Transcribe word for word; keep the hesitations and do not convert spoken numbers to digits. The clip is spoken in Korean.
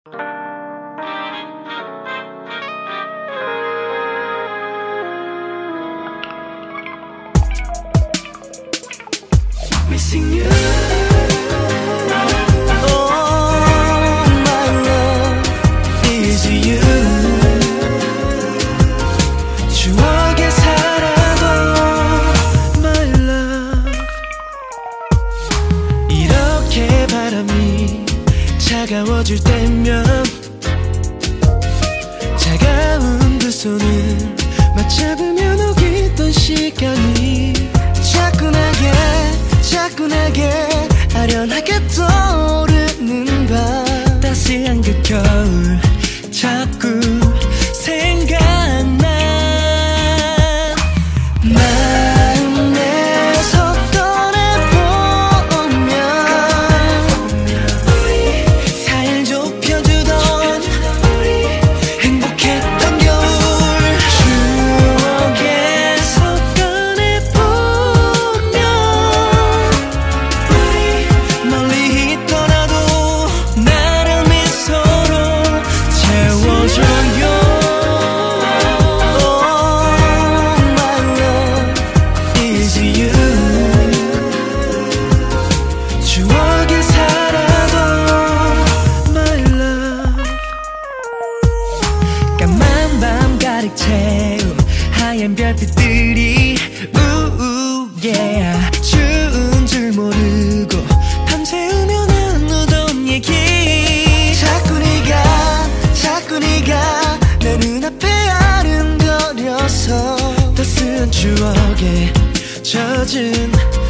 Missing you. 차가워질 때면 차가운 두 손을 맞잡으며 녹이던 시간이 자꾸 내게 자꾸 내게 아련하게 떠오르는 밤 따스한 그 겨울 자꾸 생각나 가득 채운 하얀 별빛들이 우우 yeah 추운 줄 모르고 밤새우며 나누던 얘기 자꾸 네가 자꾸 네가 내 눈앞에 아른거려서 따스한 추억에 젖은